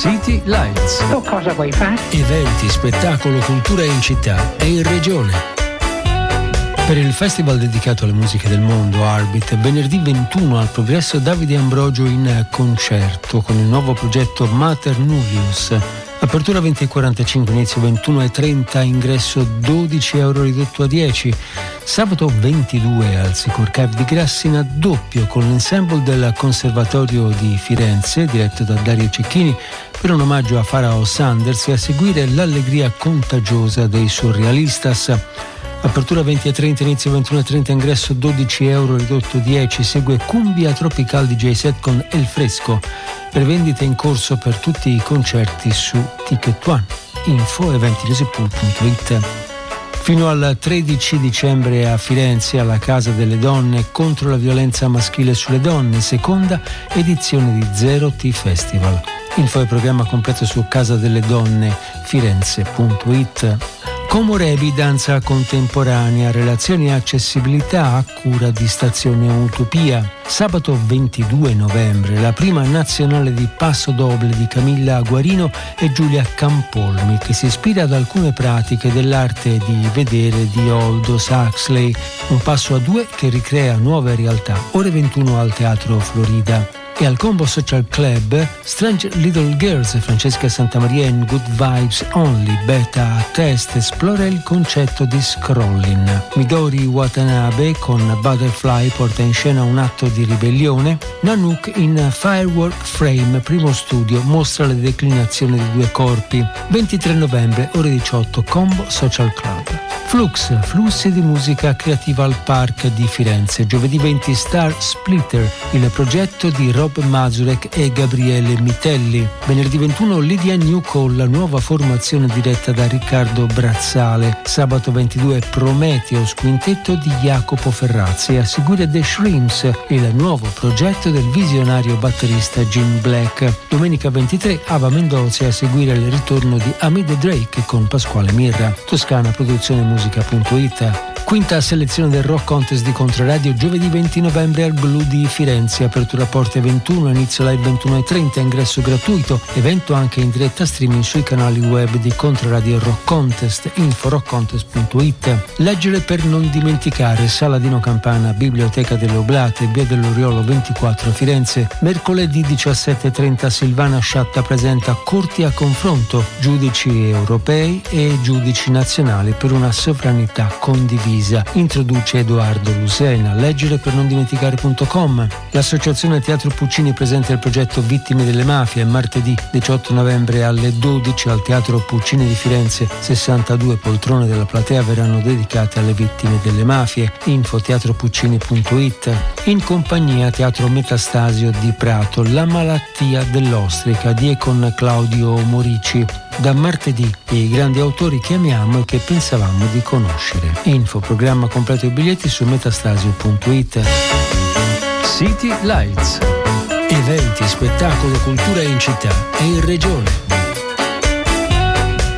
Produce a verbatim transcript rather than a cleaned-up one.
City Lights. Tu cosa vuoi fare? Eventi, spettacolo, cultura in città e in regione. Per il festival dedicato alle musiche del mondo, Arbit, venerdì ventuno al Progresso Davide Ambrogio in concerto con il nuovo progetto Mater Nullius. Apertura venti e quarantacinque, inizio ventuno e trenta, ingresso dodici euro ridotto a dieci. Sabato ventidue al Sicur Cave di Grassina, doppio con l'ensemble del Conservatorio di Firenze, diretto da Dario Cecchini, per un omaggio a Pharao Sanders e a seguire l'allegria contagiosa dei Surrealistas. Apertura venti e trenta, inizio ventuno e trenta, ingresso dodici euro ridotto dieci. Segue Cumbia Tropical D J set con El Fresco. Prevendite in corso per tutti i concerti su Ticket One. Info eventinews punto it. Fino al tredici dicembre a Firenze, alla Casa delle Donne, contro la violenza maschile sulle donne, seconda edizione di Zero T Festival. Info e programma completo su casadelledonne firenze punto it. Comorebi, danza contemporanea, relazioni e accessibilità a cura di Stazione Utopia. Sabato ventidue novembre, la prima nazionale di Passo Doble di Camilla Guarino e Giulia Campolmi, che si ispira ad alcune pratiche dell'arte di vedere di Aldous Huxley. Un passo a due che ricrea nuove realtà. Ore ventuno al Teatro Florida. E al Combo Social Club Strange Little Girls, Francesca Santamaria in Good Vibes Only, beta test, esplora il concetto di scrolling. Midori Watanabe con Butterfly porta in scena un atto di ribellione. Nanook in Firework Frame, primo studio, mostra le declinazioni di due corpi. ventitré novembre, ore diciotto, Combo Social Club. Flux, flussi di musica creativa al Park di Firenze. Giovedì venti, Star Splitter, il progetto di Rob Mazurek e Gabriele Mitelli. Venerdì ventuno, Lydia Newcall, la nuova formazione diretta da Riccardo Brazzale. Sabato ventidue, Prometheus, quintetto di Jacopo Ferrazzi. A seguire The Shrimps, il nuovo progetto del visionario batterista Jim Black. Domenica ventitré, Ava Mendoza, a seguire il ritorno di Amide Drake con Pasquale Mirra. Toscana Produzione Musica punto it. Quinta selezione del Rock Contest di Controradio, giovedì venti novembre al Glue di Firenze. Apertura porte ventuno, inizio live ventuno e trenta, ingresso gratuito. Evento anche in diretta streaming sui canali web di Controradio Rock Contest. Info rock contest punto it. Leggere per non dimenticare, Sala Dino Campana, Biblioteca delle Oblate, Via dell'Oriolo ventiquattro a Firenze. Mercoledì diciassette e trenta, Silvana Sciatta presenta Corti a confronto, giudici europei e giudici nazionali per una sovranità condivisa. Introduce Edoardo Lusena. Leggere per non dimenticare punto com. L'associazione Teatro Puccini presenta il progetto Vittime delle Mafie. Martedì diciotto novembre alle dodici al Teatro Puccini di Firenze, sessantadue poltrone della platea verranno dedicate alle vittime delle mafie. Info teatro puccini punto it. In compagnia Teatro Metastasio di Prato, La malattia dell'ostrica di e con Claudio Morici. Da martedì, i grandi autori che amiamo e che pensavamo di conoscere. Info, programma completo e biglietti su metastasio punto it. City Lights. Eventi, spettacolo, cultura in città e in regione.